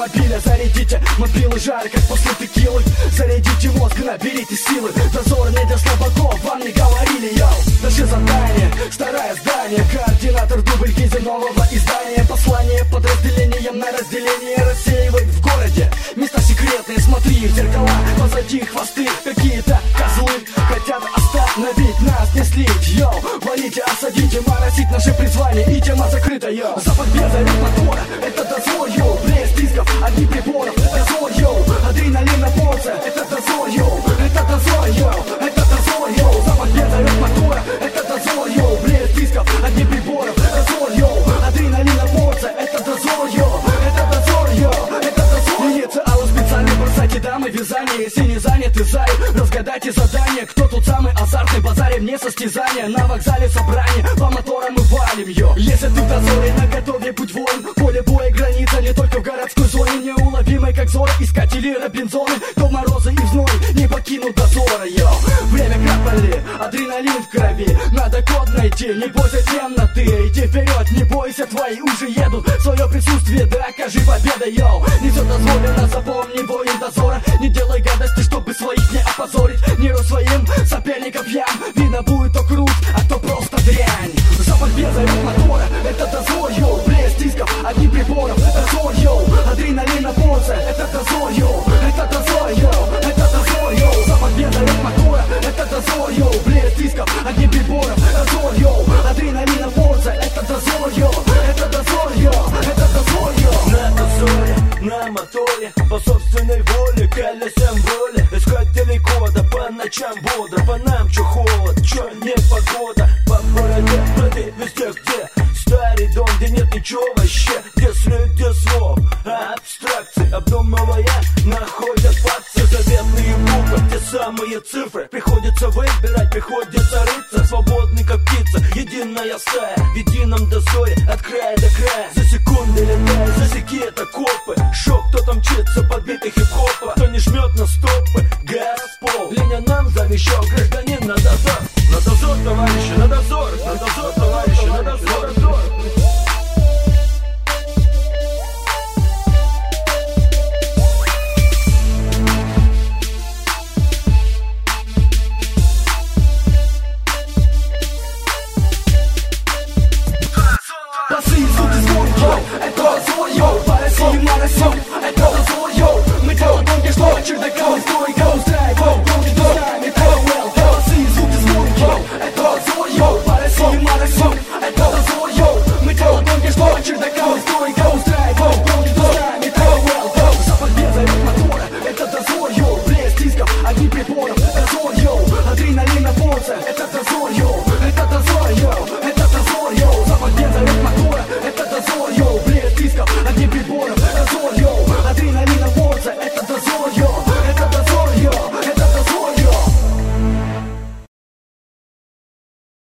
мобиля зарядите, мобилы жарь, как после текилы. Зарядите мозг, наберите силы. Дозор не для слабаков, вам не говорили, йоу. Наше задание, старое здание, координатор дубльки нового издания. Послание подразделениям на разделение рассеивает в городе места секретные, смотри в зеркала, позади хвосты. Какие-то козлы хотят остановить нас, не слить, йоу. Валите, осадите, моросить наше призвание, и тема закрыта, йоу. Запах бенза, ритм мотора, это дозор, йоу. Блеск дисков, одни приборов, дозор, йоу. Адреналин на порция, это дозор, йоу. Это дозор, йоу. Это дозор, йоу. Запах бенза, ритм мотора, это дозор, йоу. Блеск дисков, одни приборов, дозор, йоу. Адреналин на порция, это дозор, йоу. Это дозор, йоу. Это дозор. Инициалы специально бросайте дамы, вязание, если не заняты зай. Разгадайте задание, кто тут самый азартный, базарим не состязание. На вокзале собрание, по моторам мы валим, йо. Если ты в дозоре, на готове будь воин. Поле боя граница не только в городской зоне, неуловимой как зоры, искатели Робинзоны. То морозы и в зной не покинут дозора, йо. Время крапали, адреналин в крови, надо код найти, не бойся темноты. Иди вперед, не бойся, твои уже едут. Свое присутствие докажи победа, йо. Несет дозволено, запомни воин дозора. Не делай гадости, чтобы своих не опозорить. Не рой своим соперникам ям, видно будет то крут, а то просто дрянь. Запах бенза, ритм мотора, это дозор, йоу. Блеск дисков, одни приборов, дозор, йоу. Адреналин на порция, это дозор, йоу. Это дозор, йоу. Это дозор, йоу. Запах бенза, ритм мотора, это дозор, йоу. Блеск дисков, одни приборов, дозор, йоу. Адреналин на порция, это дозор, йоу. Это дозор, йоу. Это дозор, йоу. На дозоре, на моторе, по собственной воле, колесам воля. Искатели кода, по ночам бодро, по нам чё холод, чё не погода. По бороде, воды везде, где старый дом, где нет ничего вообще, где среди слов абстракции, обдумывая, находят факты, заветные буквы, те самые цифры. Приходится выбирать, приходится рыться, свободный как птица, единая стая в едином дозоре, от края до края. За секунды летая, засеки это копы. Шок, кто там мчится, подбитый хип-хопа, кто не жмет на стопы, газ в пол. Леня нам завещал, гражданин на дозор. На дозор, товарищи, на дозор. На дозор, товарищи, на дозор. Басы, звуки, звук, йоу. Это дозор, йоу. По России моросим, это дозор, йоу. Мы делаем гонки, что чердака, стройка, устраиваем гонки, то с нами, то well. Басы, звуки, звук, йоу. Это дозор, йоу. По России моросим, это дозор, йоу. Мы делаем гонки, что чердака, стройка, устраиваем гонки, то с нами, то well. Запах бенза, ритм мотора, это дозор, йоу. Блеск дисков, одни приборов, дозор,